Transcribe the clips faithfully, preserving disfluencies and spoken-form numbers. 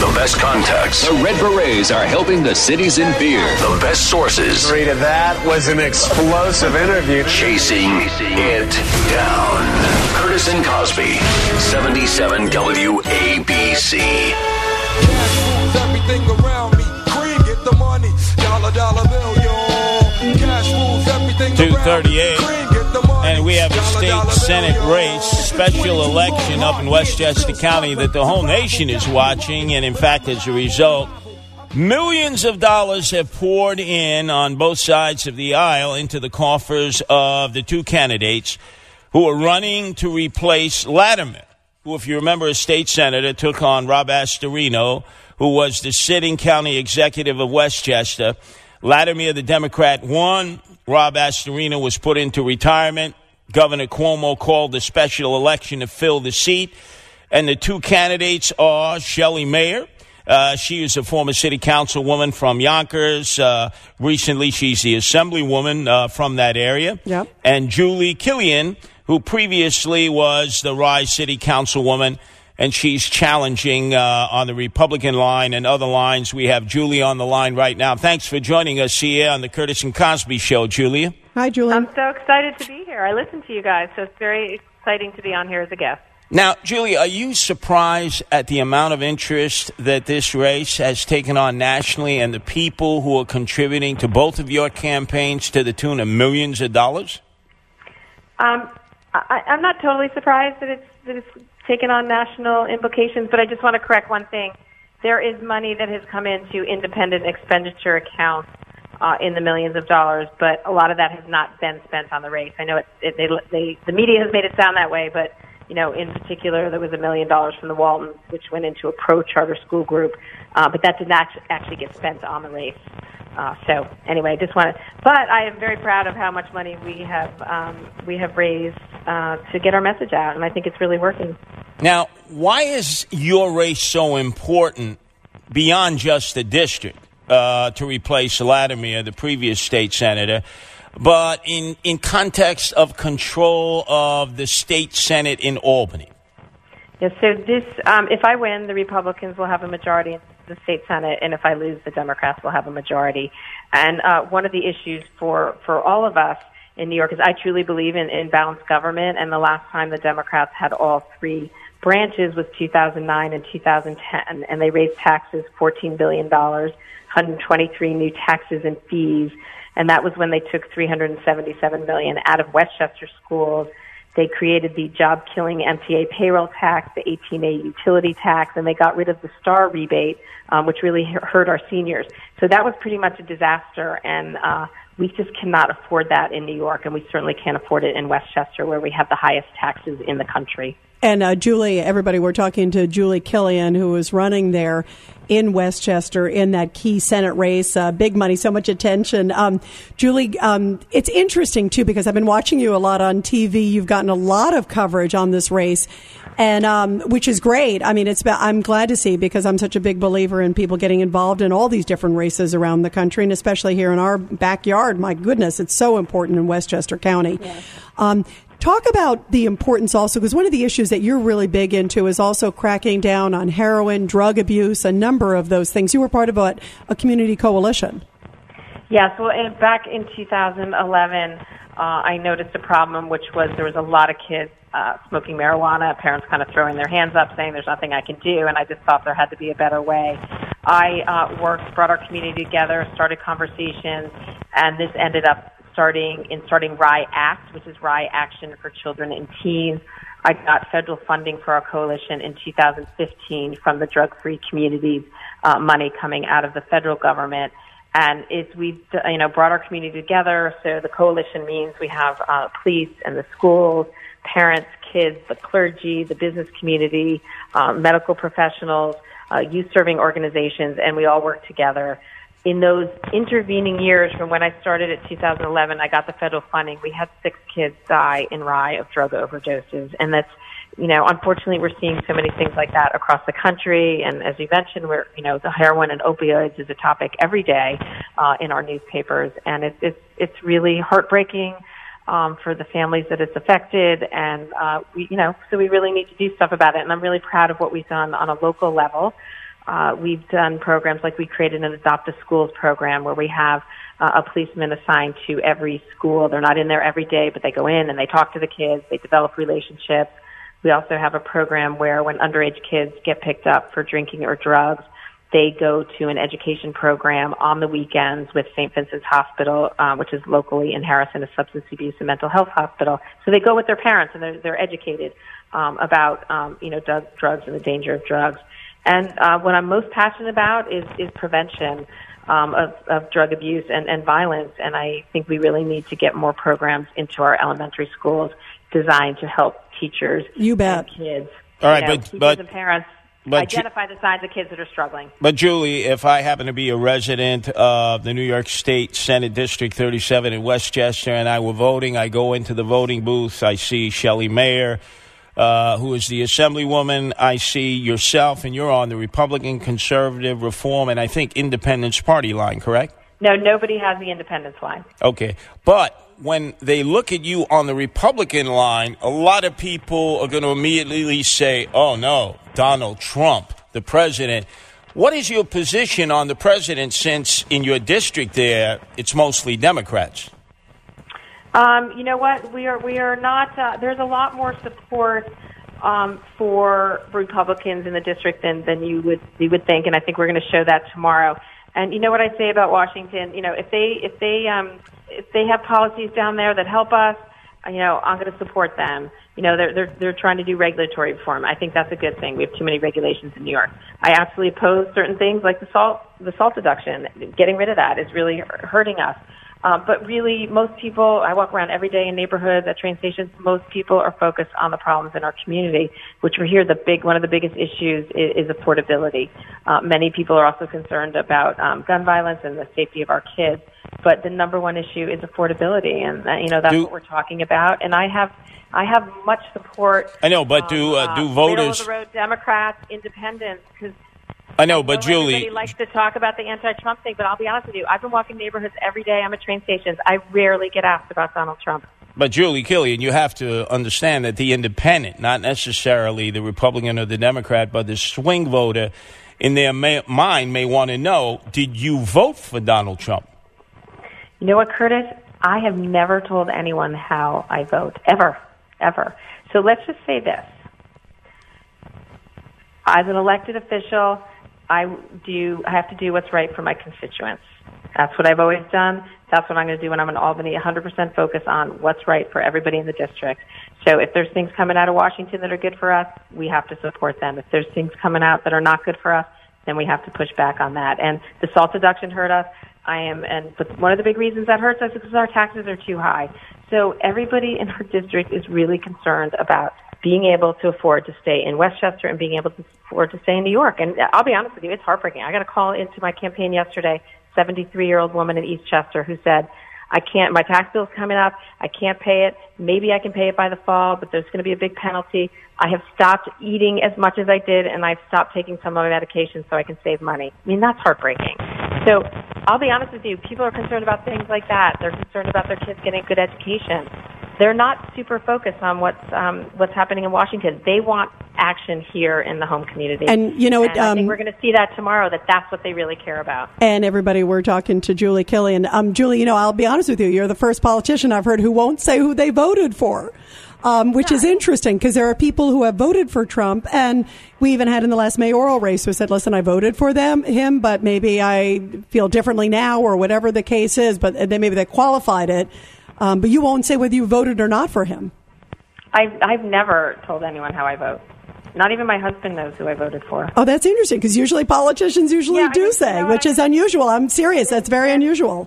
The best contacts. The Red Berets are helping the cities in fear. The best sources. Rita, that was an explosive interview. Chasing it down. Curtis and Cosby, seventy-seven W A B C. Everything around me. Cream, get the money. Dollar, dollar bill, yo. Cash rules everything two thirty-eight. And we have a state Senate race, special election up in Westchester County that the whole nation is watching. And, in fact, as a result, millions of dollars have poured in on both sides of the aisle into the coffers of the two candidates who are running to replace Latimer, who, if you remember, a state senator, took on Rob Astorino, who was the sitting county executive of Westchester. Latimer, the Democrat, won. Rob Astorino was put into retirement. Governor Cuomo called a special election to fill the seat. And the two candidates are Shelley Mayer. Uh, she is a former city councilwoman from Yonkers. Uh, recently, she's the assemblywoman uh, from that area. Yep. And Julie Killian, who previously was the Rye City Councilwoman, and she's challenging uh, on the Republican line and other lines. We have Julie on the line right now. Thanks for joining us here on the Curtis and Cosby Show, Julia. Hi, Julie. I'm so excited to be here. I listen to you guys, so it's very exciting to be on here as a guest. Now, Julie, are you surprised at the amount of interest that this race has taken on nationally and the people who are contributing to both of your campaigns to the tune of millions of dollars? Um, I, I'm not totally surprised that it's, that it's taken on national implications, but I just want to correct one thing. There is money that has come into independent expenditure accounts uh, in the millions of dollars, but a lot of that has not been spent on the race. I know it, it, they, they, the media has made it sound that way, but you know, in particular, there was a million dollars from the Waltons, which went into a pro-charter school group, uh, but that did not actually get spent on the race. Uh, so anyway, I just want to, but I am very proud of how much money we have um, we have raised uh, to get our message out, and I think it's really working. Now, why is your race so important beyond just the district uh, to replace Latimer, the previous state senator, but in, in context of control of the state Senate in Albany? Yes, so this, um, if I win, the Republicans will have a majority in the state Senate, and if I lose, the Democrats will have a majority. And uh, one of the issues for, for all of us in New York is I truly believe in, in balanced government, and the last time the Democrats had all three branches was two thousand nine and two thousand ten, and they raised taxes fourteen billion dollars, one hundred twenty-three new taxes and fees, and that was when they took three hundred seventy-seven million dollars out of Westchester schools. They created the job-killing M T A payroll tax, the eighteen A utility tax, and they got rid of the STAR rebate, um, which really hurt our seniors. So that was pretty much a disaster, and uh, we just cannot afford that in New York, and we certainly can't afford it in Westchester, where we have the highest taxes in the country. And uh, Julie, everybody, we're talking to Julie Killian, who is running there in Westchester in that key Senate race. Uh, big money, so much attention. Um, Julie, um, it's interesting, too, because I've been watching you a lot on T V. You've gotten a lot of coverage on this race, and um, which is great. I mean, it's I'm glad to see, because I'm such a big believer in people getting involved in all these different races around the country, and especially here in our backyard. My goodness, it's so important in Westchester County. Yes. Um, Talk about the importance also, because one of the issues that you're really big into is also cracking down on heroin, drug abuse, a number of those things. You were part of a, a community coalition. Yes, well, in, back in two thousand eleven, uh, I noticed a problem, which was there was a lot of kids uh, smoking marijuana, parents kind of throwing their hands up saying there's nothing I can do, and I just thought there had to be a better way. I uh, worked, brought our community together, started conversations, and this ended up starting in starting Rye Act, which is Rye Action for Children and Teens. I got federal funding for our coalition in two thousand fifteen from the drug-free communities, uh, money coming out of the federal government. And it's, we've, you know, brought our community together. So the coalition means we have uh, police and the schools, parents, kids, the clergy, the business community, uh, medical professionals, uh, youth-serving organizations, and we all work together. In those intervening years from when I started at two thousand eleven, I got the federal funding. We had six kids die in Rye of drug overdoses. And that's, you know, unfortunately we're seeing so many things like that across the country. And as you mentioned, we're, you know, the heroin and opioids is a topic every day uh, in our newspapers. And it's, it's, it's really heartbreaking um, for the families that it's affected. And, uh, we, you know, so we really need to do stuff about it. And I'm really proud of what we've done on a local level. Uh, we've done programs like we created an Adopt a Schools program where we have uh, a policeman assigned to every school. They're not in there every day, but they go in and they talk to the kids. They develop relationships. We also have a program where when underage kids get picked up for drinking or drugs, they go to an education program on the weekends with Saint Vincent's Hospital, um, which is locally in Harrison, a substance abuse and mental health hospital. So they go with their parents and they're, they're educated um, about, um, you know, drug, drugs and the danger of drugs. And uh, what I'm most passionate about is, is prevention um, of, of drug abuse and, and violence. And I think we really need to get more programs into our elementary schools designed to help teachers you bet. and kids. All right, you know, but, teachers but and parents but identify the signs of kids that are struggling. But, Julie, if I happen to be a resident of the New York State Senate District thirty-seven in Westchester and I were voting, I go into the voting booth, I see Shelley Mayer, uh, who is the Assemblywoman. I see yourself, and you're on the Republican, Conservative, Reform, and I think Independence Party line, correct? No, nobody has the Independence line. Okay. But when they look at you on the Republican line, a lot of people are going to immediately say, oh, no, Donald Trump, the president. What is your position on the president since in your district there it's mostly Democrats? Um, you know what? We are we are not. Uh, there's a lot more support um, for Republicans in the district than, than you would you would think, and I think we're going to show that tomorrow. And you know what I say about Washington? You know, if they if they um, if they have policies down there that help us, you know, I'm going to support them. You know, they're they're they're trying to do regulatory reform. I think that's a good thing. We have too many regulations in New York. I absolutely oppose certain things like the salt the salt deduction. Getting rid of that is really hurting us. Um, but really, most people, I walk around every day in neighborhoods, at train stations, most people are focused on the problems in our community, which we're here, the big, one of the biggest issues is, is affordability. Uh, many people are also concerned about um, gun violence and the safety of our kids, but the number one issue is affordability, and uh, you know that's do, what we're talking about. And I have, I have much support. I know, but do uh, do uh, voters, middle of the road Democrats, Independents, because I know, but I know Julie, everybody likes to talk about the anti-Trump thing, but I'll be honest with you. I've been walking neighborhoods every day. I'm at train stations. I rarely get asked about Donald Trump. But Julie Killian, you have to understand that the independent, not necessarily the Republican or the Democrat, but the swing voter in their may, mind may want to know, did you vote for Donald Trump? You know what, Curtis? I have never told anyone how I vote, ever, ever. So let's just say this. As an elected official, I do. I have to do what's right for my constituents. That's what I've always done. That's what I'm going to do when I'm in Albany, one hundred percent focus on what's right for everybody in the district. So if there's things coming out of Washington that are good for us, we have to support them. If there's things coming out that are not good for us, then we have to push back on that. And the SALT deduction hurt us. I am, and but one of the big reasons that hurts us is because our taxes are too high. So everybody in our district is really concerned about being able to afford to stay in Westchester and being able to afford to stay in New York. And I'll be honest with you, it's heartbreaking. I got a call into my campaign yesterday, seventy-three-year-old woman in Eastchester who said, I can't, my tax bill's coming up, I can't pay it, maybe I can pay it by the fall, but there's going to be a big penalty. I have stopped eating as much as I did, and I've stopped taking some of my medication so I can save money. I mean, that's heartbreaking. So I'll be honest with you, people are concerned about things like that. They're concerned about their kids getting a good education. They're not super focused on what's um, what's happening in Washington. They want action here in the home community. And, you know, it, and I um, think we're going to see that tomorrow, that that's what they really care about. And everybody, we're talking to Julie Killian. Um, Julie, you know, I'll be honest with you. You're the first politician I've heard who won't say who they voted for. Um, which is interesting because there are people who have voted for Trump, and we even had in the last mayoral race who said, listen, I voted for them, him, but maybe I feel differently now, or whatever the case is, but then maybe they qualified it. Um, but you won't say whether you voted or not for him. I've, I've never told anyone how I vote. Not even my husband knows who I voted for. Oh, that's interesting because usually politicians usually yeah, do I mean, say, you know which is unusual. I'm serious. That's very unusual.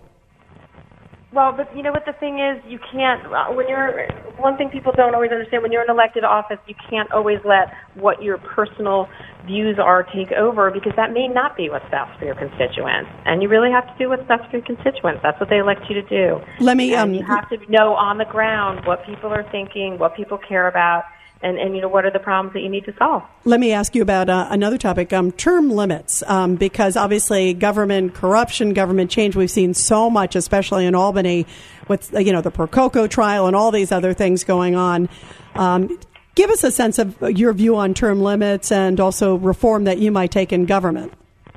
Well, but you know what the thing is? You can't, when you're, one thing people don't always understand, when you're in elected office, you can't always let what your personal views are take over, because that may not be what's best for your constituents. And you really have to do what's best for your constituents. That's what they elect you to do. Let me, and um, you have to know on the ground what people are thinking, what people care about, and, and you know, what are the problems that you need to solve. Let me ask you about uh, another topic, um, term limits, um, because obviously government corruption, government change, we've seen so much, especially in Albany, with, you know, the Prococo trial and all these other things going on. Um, Give us a sense of your view on term limits and also reform that you might take in government.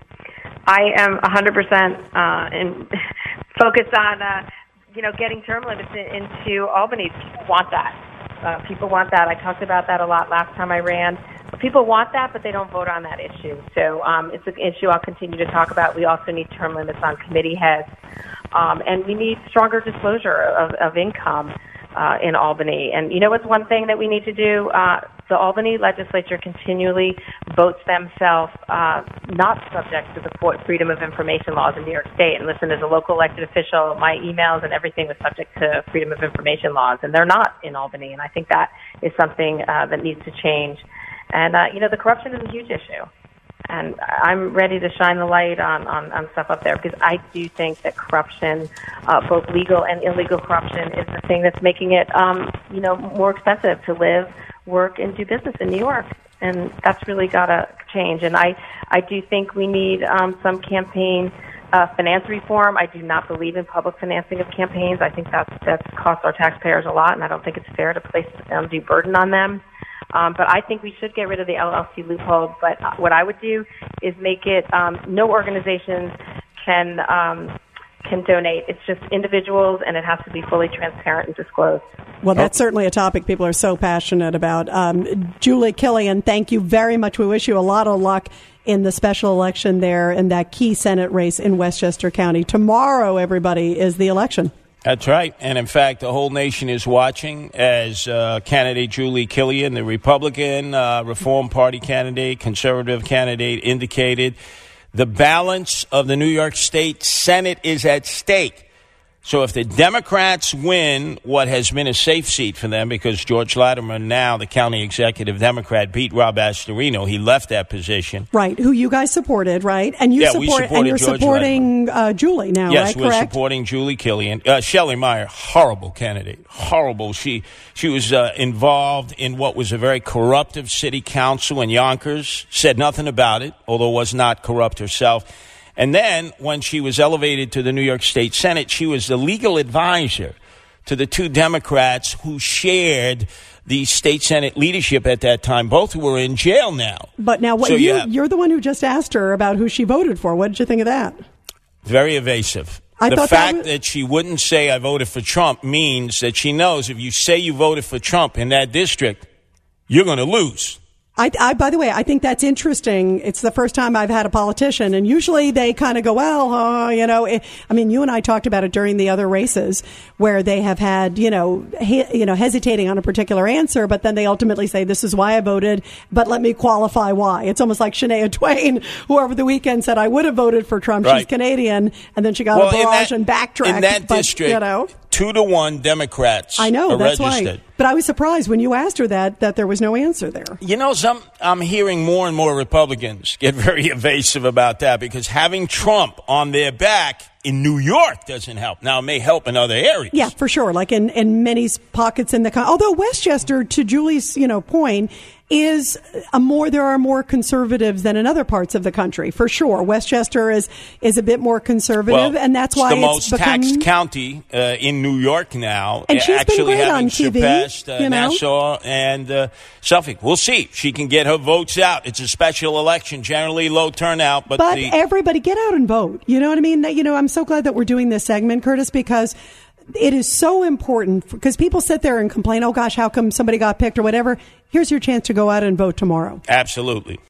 I am one hundred percent uh, in, focused on, uh, you know, getting term limits in, into Albany. People want that. Uh, people want that. I talked about that a lot last time I ran. People want that, but they don't vote on that issue. So um, it's an issue I'll continue to talk about. We also need term limits on committee heads, um, and we need stronger disclosure of, of income uh, in Albany. And you know what's one thing that we need to do? Uh, the Albany legislature continually votes themselves uh, not subject to the Freedom of Information laws in New York State. And listen, as a local elected official, my emails and everything was subject to Freedom of Information laws, and they're not in Albany. And I think that is something uh, that needs to change. And, uh, you know, the corruption is a huge issue. And I'm ready to shine the light on, on, on stuff up there because I do think that corruption, uh, both legal and illegal corruption, is the thing that's making it, um, you know, more expensive to live, work, and do business in New York. And that's really got to change. And I, I do think we need um, some campaign uh, finance reform. I do not believe in public financing of campaigns. I think that's, that's cost our taxpayers a lot, and I don't think it's fair to place undue burden on them. Um, but I think we should get rid of the L L C loophole. But what I would do is make it um, no organizations can um, can donate. It's just individuals, and it has to be fully transparent and disclosed. Well, that's certainly a topic people are so passionate about. Um, Julie Killian, thank you very much. We wish you a lot of luck in the special election there in that key Senate race in Westchester County. Tomorrow, everybody, is the election. That's right. And in fact, the whole nation is watching as uh, candidate Julie Killian, the Republican uh, Reform Party candidate, conservative candidate, indicated the balance of the New York State Senate is at stake. So if the Democrats win what has been a safe seat for them, because George Latimer, now the county executive Democrat, beat Rob Astorino, he left that position. Right, who you guys supported, right? And you yeah, support, we supported and you're George supporting uh, Julie now, yes, right? Yes, we're Correct? supporting Julie Killian. Uh, Shelley Meyer, horrible candidate, horrible. She she was uh, involved in what was a very corruptive city council in Yonkers, said nothing about it, although was not corrupt herself. And then when she was elevated to the New York State Senate, she was the legal advisor to the two Democrats who shared the state Senate leadership at that time, both who were in jail now. But now what, so you, you have, you're the one who just asked her about who she voted for. What did you think of that? Very evasive. I the thought fact that, was... that she wouldn't say I voted for Trump means that she knows if you say you voted for Trump in that district, you're going to lose. I, I, by the way, I think that's interesting. It's the first time I've had a politician, and usually they kind of go, well, uh, you know, it, I mean, you and I talked about it during the other races where they have had, you know, he, you know, hesitating on a particular answer, but then they ultimately say, this is why I voted, but let me qualify why. It's almost like Shania Twain, who over the weekend said, I would have voted for Trump. Right. She's Canadian, and then she got well, a barrage that, and backtracked. In that but, district, you know, two to one Democrats I know, are that's registered. why. But I was surprised when you asked her that, that there was no answer there. You know, some I'm hearing more and more Republicans get very evasive about that because having Trump on their back in New York doesn't help. Now, it may help in other areas. Yeah, for sure. Like in, in many pockets in the country. Although Westchester, to Julie's, you know, point, is a more, there are more conservatives than in other parts of the country, for sure. Westchester is, is a bit more conservative, well, and that's why it's the it's most become, taxed county uh, in New York now. And she's actually been great having on T V, surpassed uh, you know? Nassau and uh, Suffolk. We'll see. She can get her votes out. It's a special election, generally low turnout, but but the, everybody get out and vote. You know what I mean? You know, I'm so glad that we're doing this segment, Curtis, because it is so important because people sit there and complain, oh gosh, how come somebody got picked or whatever. Here's your chance to go out and vote tomorrow. Absolutely.